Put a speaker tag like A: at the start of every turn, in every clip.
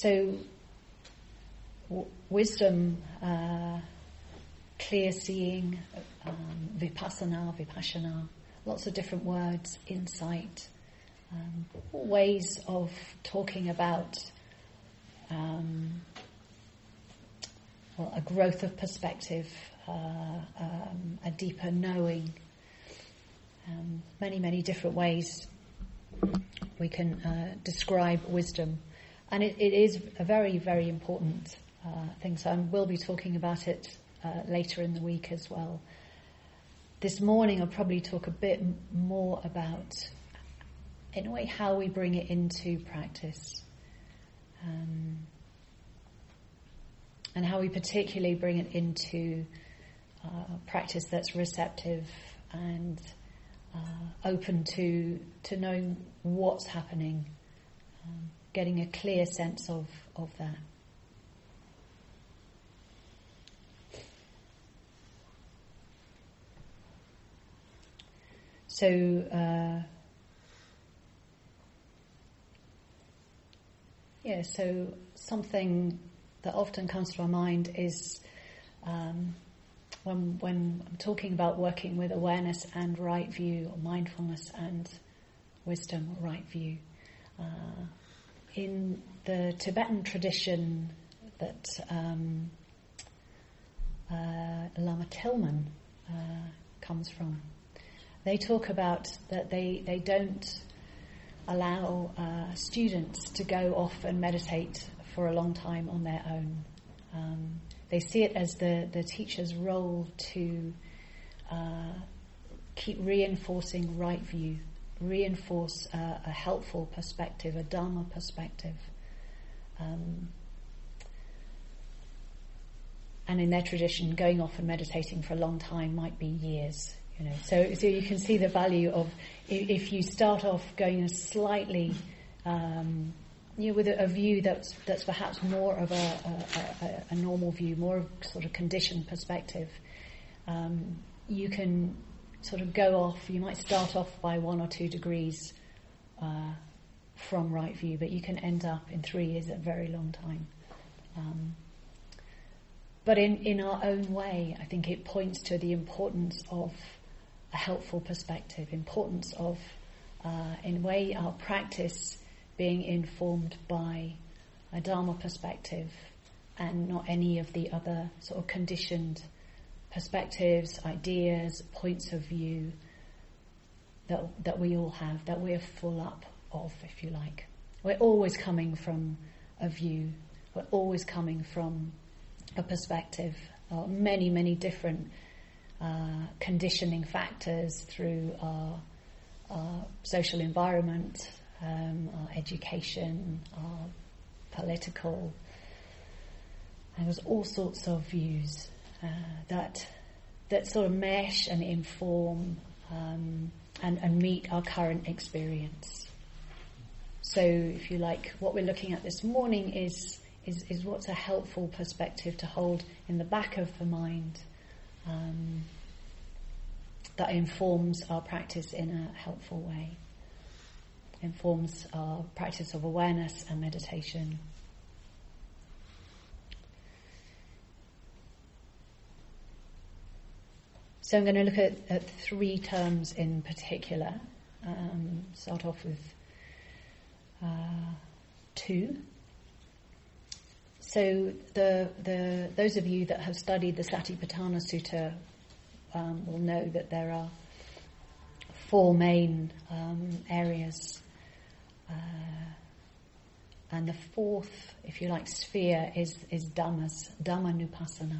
A: So wisdom, clear seeing, vipassana, lots of different words, insight, ways of talking about a growth of perspective, a deeper knowing, many different ways we can describe wisdom. And it is a very, very important thing. So I will be talking about it later in the week as well. This morning I'll probably talk a bit more about, in a way, how we bring it into practice. And how we particularly bring it into practice that's receptive and open to knowing what's happening, getting a clear sense of that. So, so something that often comes to our mind is when I'm talking about working with awareness and right view, or mindfulness and wisdom, or right view. In the Tibetan tradition that Lama Tilman comes from, they talk about that they don't allow students to go off and meditate for a long time on their own. They see it as the teacher's role to keep reinforcing right view, reinforce a helpful perspective, a Dharma perspective. And in their tradition, going off and meditating for a long time might be years. So you can see the value of if you start off going a slightly with a view that's perhaps more of a normal view, more of sort of conditioned perspective. You can sort of go off. You might start off by 1 or 2 degrees from right view, but you can end up in 3 years, a very long time. But in our own way, I think it points to the importance of a helpful perspective, importance of, in a way, our practice being informed by a Dharma perspective and not any of the other sort of conditioned perspectives, ideas, points of view that we all have, that we're full up of, if you like. We're always coming from a view. We're always coming from a perspective. Many different conditioning factors through our social environment, our education, our political, and there's all sorts of views that sort of mesh and inform and meet our current experience. So, if you like, what we're looking at this morning is what's a helpful perspective to hold in the back of the mind that informs our practice in a helpful way, informs our practice of awareness and meditation. So I'm going to look at 3 terms in particular. Start off with 2. So those of you that have studied the Satipatthana Sutta will know that there are 4 main areas, and the 4th, if you like, sphere is Dhammas, Dhammanupassana.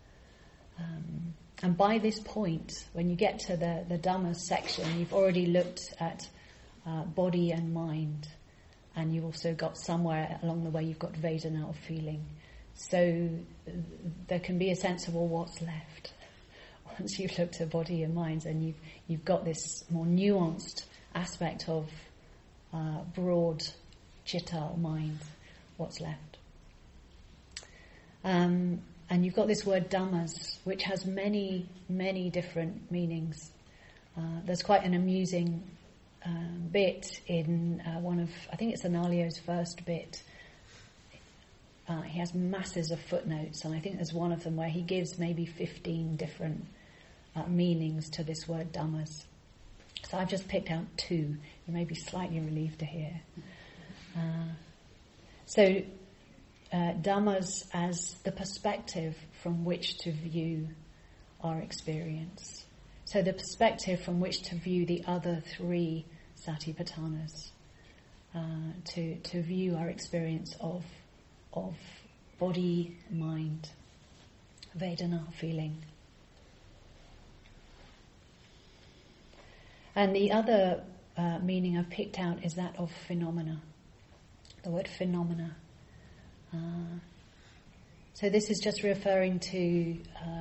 A: And by this point, when you get to the Dhammas section, you've already looked at body and mind, and you've also got somewhere along the way you've got Vedana of feeling. So there can be a sense of, well, what's left? Once you've looked at body and mind, and you've got this more nuanced aspect of broad chitta or mind, what's left? And you've got this word dhammas, which has many different meanings. There's quite an amusing bit in one of, I think it's Analayo's first bit, he has masses of footnotes, and I think there's one of them where he gives maybe 15 different meanings to this word dhammas. So I've just picked out 2. You may be slightly relieved to hear. Dhammas as the perspective from which to view our experience. So the perspective from which to view the other 3 satipatthanas, to view our experience of body, mind, Vedana, feeling. And the other meaning I've picked out is that of phenomena, the word phenomena. So this is just referring to,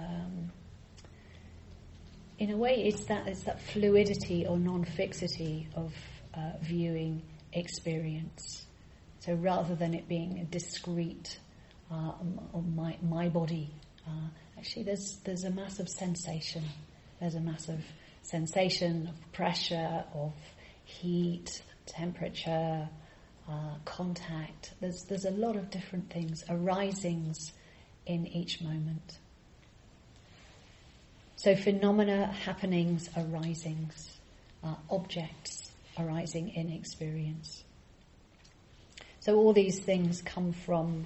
A: in a way, it's that fluidity or non-fixity of viewing experience. So rather than it being a discrete, my body, actually there's a massive sensation. There's a massive sensation of pressure, of heat, temperature, contact. There's a lot of different things, arisings in each moment. So phenomena, happenings, arisings, objects arising in experience. So all these things come from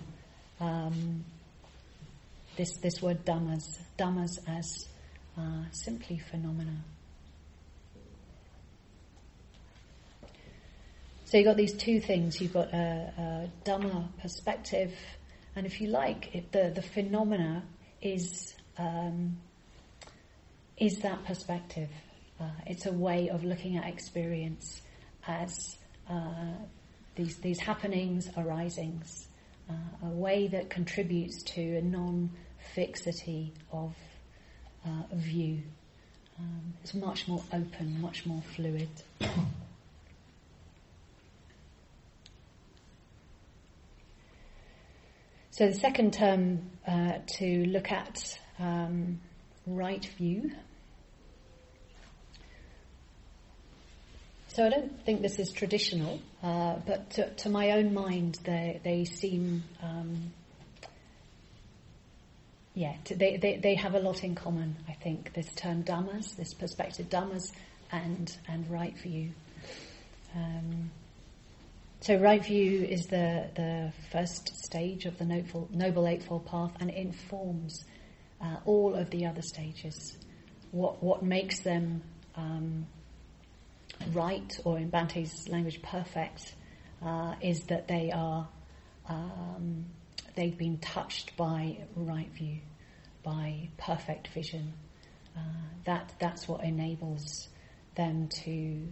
A: this word dhammas as simply phenomena. So you've got these 2 things. You've got a Dhamma perspective, and if you like, the phenomena is that perspective. It's a way of looking at experience as these happenings, arisings, a way that contributes to a non-fixity of view. It's much more open, much more fluid. So the second term to look at, right view. So I don't think this is traditional, but to my own mind, they seem, they have a lot in common. I think this term dhammas, this perspective dhammas, and right view. So right view is the first stage of the Noble Eightfold Path, and it informs all of the other stages. What makes them right, or in Bhante's language, perfect, is that they are they've been touched by right view, by perfect vision. That's what enables them to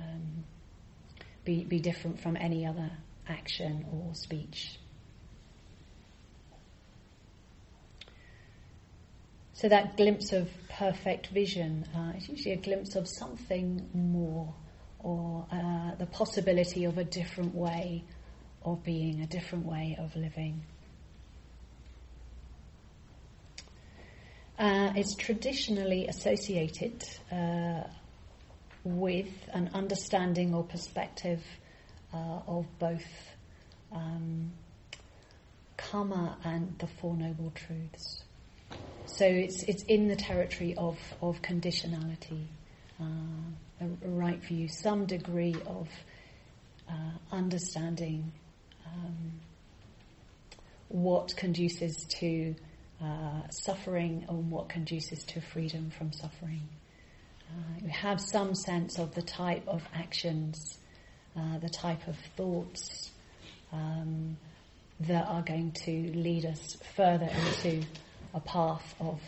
A: be different from any other action or speech. So that glimpse of perfect vision is usually a glimpse of something more, or the possibility of a different way of being, a different way of living. It's traditionally associated with an understanding or perspective of both karma and the Four Noble Truths. So it's in the territory of conditionality, a right view, some degree of understanding what conduces to suffering and what conduces to freedom from suffering. We have some sense of the type of actions, the type of thoughts that are going to lead us further into a path of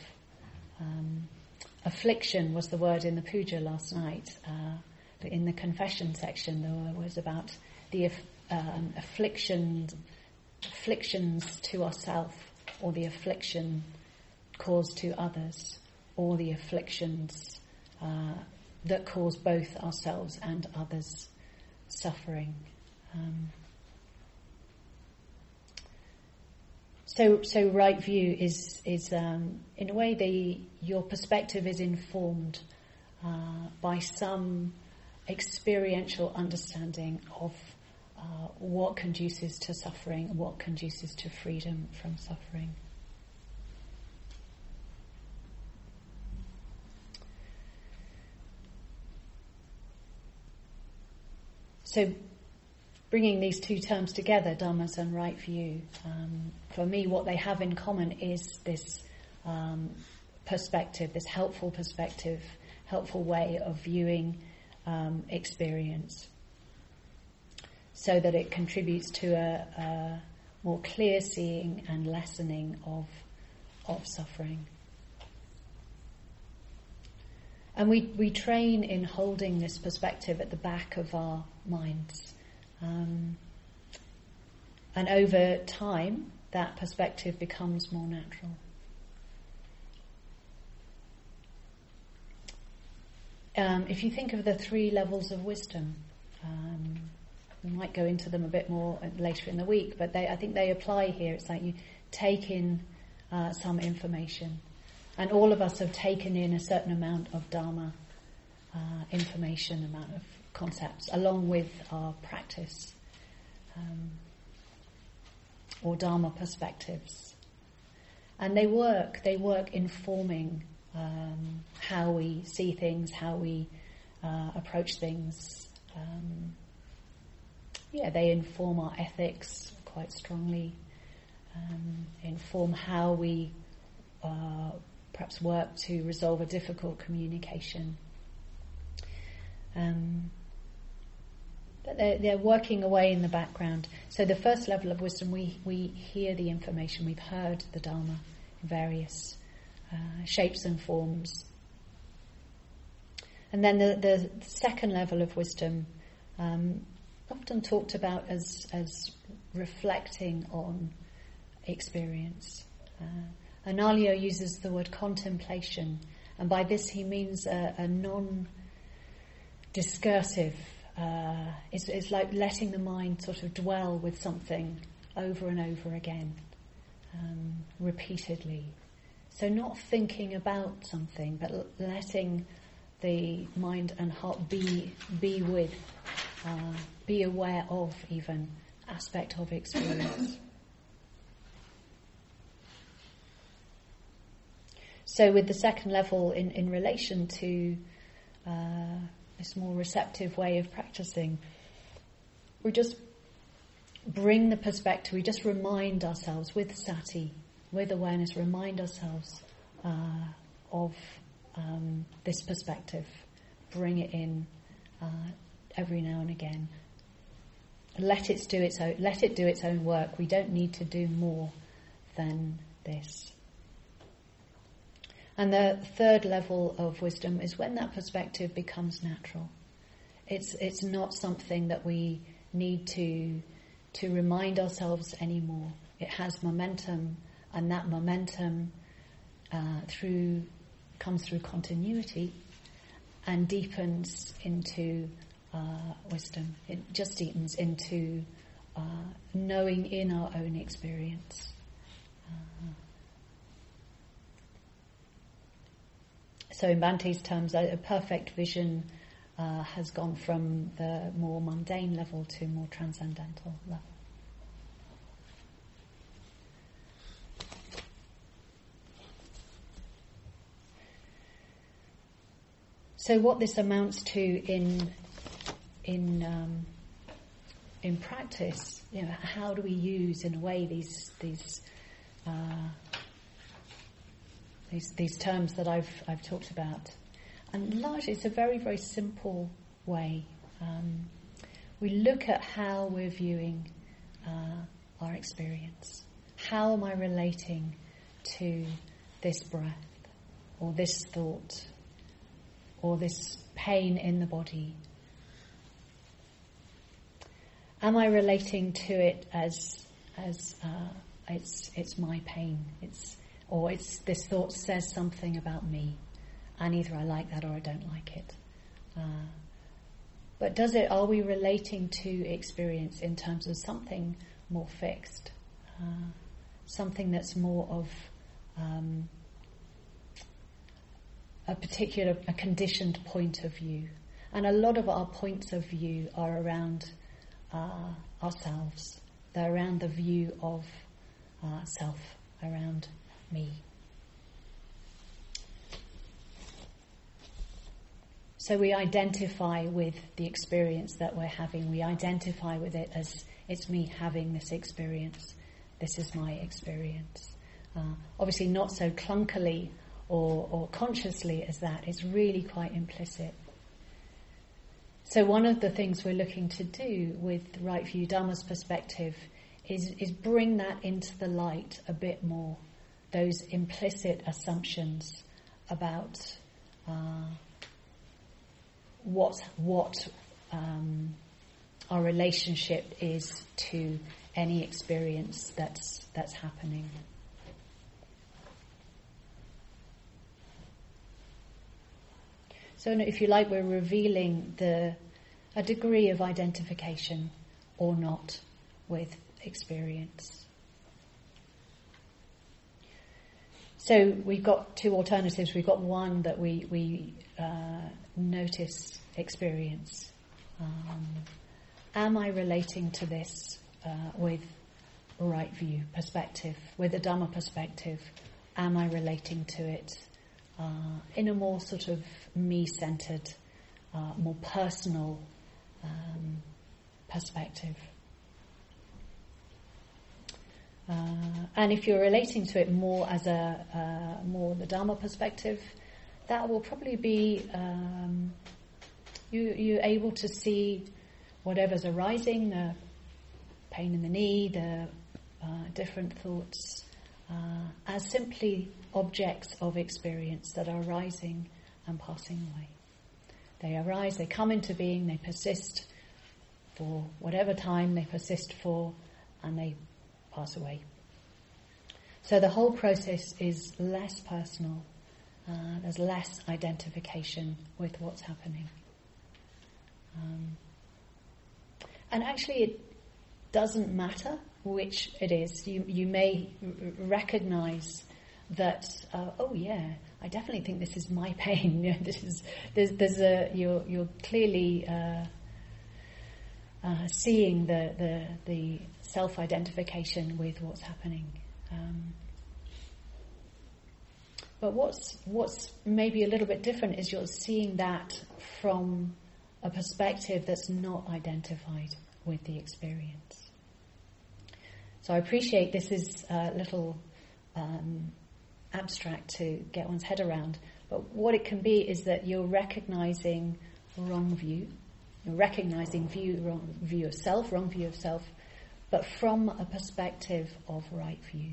A: affliction was the word in the puja last night. But in the confession section there was about the afflictions to ourselves, or the affliction caused to others, or the afflictions that cause both ourselves and others suffering. So right view is in a way your perspective is informed by some experiential understanding of what conduces to suffering, what conduces to freedom from suffering. So bringing these two terms together, dhammas and right view, for me what they have in common is this perspective, this helpful perspective, helpful way of viewing experience, so that it contributes to a more clear seeing and lessening of suffering. And we train in holding this perspective at the back of our minds. And over time, that perspective becomes more natural. If you think of the 3 levels of wisdom, we might go into them a bit more later in the week, but I think they apply here. It's like you take in some information. And all of us have taken in a certain amount of Dharma information, amount of concepts, along with our practice or Dharma perspectives. And they work informing how we see things, how we approach things. They inform our ethics quite strongly, inform how we perhaps work to resolve a difficult communication. But they're working away in the background. So the first level of wisdom, we hear the information, we've heard the Dharma in various shapes and forms. And then the second level of wisdom, often talked about as reflecting on experience. Analayo uses the word contemplation, and by this he means a non-discursive. It's like letting the mind sort of dwell with something over and over again, repeatedly. So not thinking about something, but letting the mind and heart be with, be aware of even aspect of experience. So with the second level in relation to this more receptive way of practicing, we just bring the perspective, we just remind ourselves with sati, with awareness, remind ourselves of this perspective, bring it in every now and again. Let it do its own work. We don't need to do more than this. And the third level of wisdom is when that perspective becomes natural. It's not something that we need to remind ourselves anymore. It has momentum, and that momentum comes through continuity and deepens into wisdom. It just deepens into knowing in our own experience. So in Bhante's terms, a perfect vision has gone from the more mundane level to more transcendental level. So what this amounts to in practice, how do we use in a way these terms that I've talked about? And largely it's a very, very simple way. We look at how we're viewing our experience. How am I relating to this breath, or this thought, or this pain in the body? Am I relating to it as it's my pain? Or this thought says something about me, and either I like that or I don't like it. But are we relating to experience in terms of something more fixed, something that's more of a conditioned point of view? And a lot of our points of view are around ourselves. They're around the view of self, around me. So we identify with the experience that we're having. We identify with it as it's me having this experience. This is my experience. Obviously not so clunkily or consciously as that. It's really quite implicit. So one of the things we're looking to do with Right View Dharma's perspective is bring that into the light a bit more. Those implicit assumptions about what our relationship is to any experience that's happening. So if you like, we're revealing a degree of identification or not with experience. So we've got two alternatives. We've got one that we notice experience. Am I relating to this with right view perspective, with a Dhamma perspective? Am I relating to it in a more sort of me-centered, more personal perspective? And if you're relating to it more as more the Dhamma perspective, that will probably be you're able to see whatever's arising, the pain in the knee, the different thoughts, as simply objects of experience that are arising and passing away. They arise, they come into being, they persist for whatever time they persist for, and they pass away. So the whole process is less personal. There's less identification with what's happening. And actually it doesn't matter which it is. You may recognise that, oh yeah, I definitely think this is my pain. You're clearly seeing the self-identification with what's happening. But what's maybe a little bit different is you're seeing that from a perspective that's not identified with the experience. So I appreciate this is a little abstract to get one's head around, but what it can be is that you're recognizing wrong view, you're recognizing wrong view of self, but from a perspective of right view.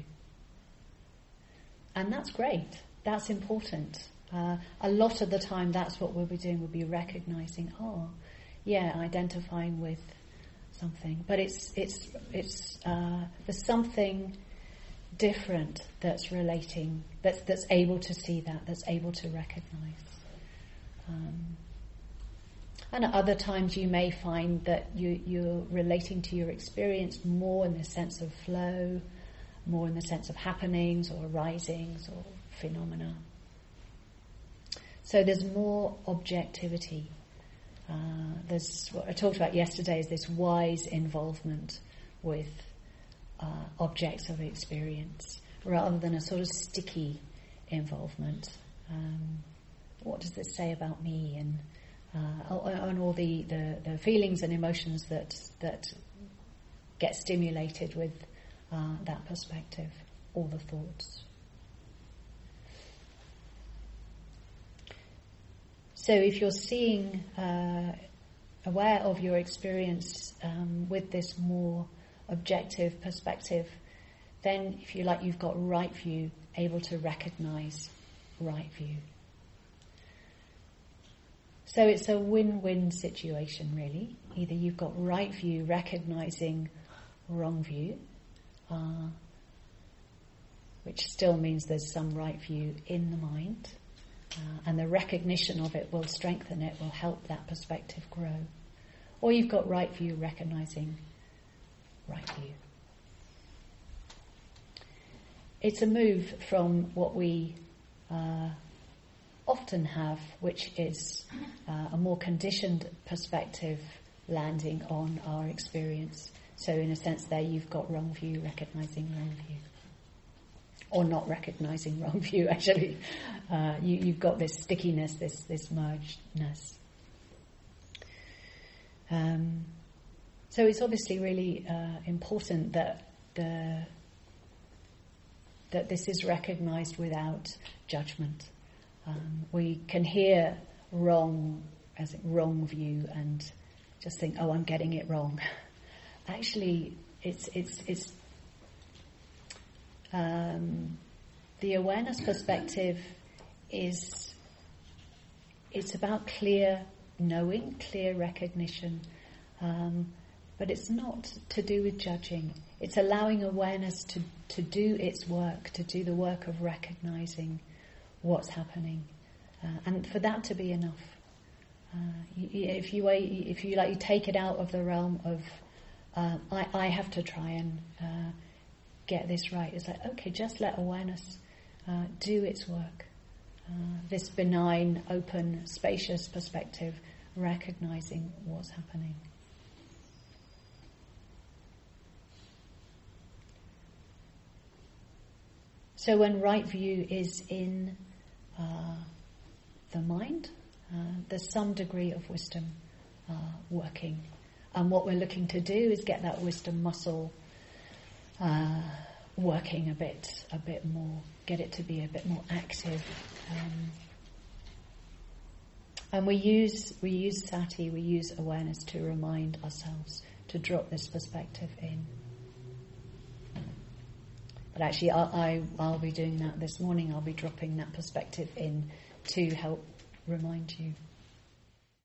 A: And that's great. That's important. A lot of the time that's what we'll be doing. We'll be recognizing, identifying with something. But it's there's something different that's relating, that's able to see that's able to recognize. And at other times you may find that you're relating to your experience more in the sense of flow, more in the sense of happenings or arisings or phenomena. So there's more objectivity. There's what I talked about yesterday is this wise involvement with objects of experience rather than a sort of sticky involvement. What does this say about me? And all the feelings and emotions that get stimulated with that perspective, all the thoughts. So if you're seeing, aware of your experience with this more objective perspective, then if you like, you've got right view, able to recognize right view. So it's a win-win situation really. Either you've got right view recognizing wrong view, which still means there's some right view in the mind, and the recognition of it will strengthen it, will help that perspective grow. Or you've got right view recognizing right view. It's a move from what we often have, which is a more conditioned perspective landing on our experience. So in a sense there you've got wrong view, recognizing wrong view. Or not recognizing wrong view, actually. You've got this stickiness, this mergedness. So it's obviously really important that that this is recognized without judgment. We can hear wrong view and just think, oh, I'm getting it wrong. Actually, it's the awareness perspective it's about clear knowing, clear recognition, but it's not to do with judging. It's allowing awareness to do its work, to do the work of recognizing what's happening, and for that to be enough. If you take it out of the realm of I have to try and get this right. It's like, okay, just let awareness do its work. This benign, open, spacious perspective, recognizing what's happening. So when right view is in the mind, there's some degree of wisdom working. And what we're looking to do is get that wisdom muscle working a bit more, get it to be a bit more active. And we use sati, we use awareness to remind ourselves to drop this perspective in. But actually, I'll be doing that this morning. I'll be dropping that perspective in to help remind you.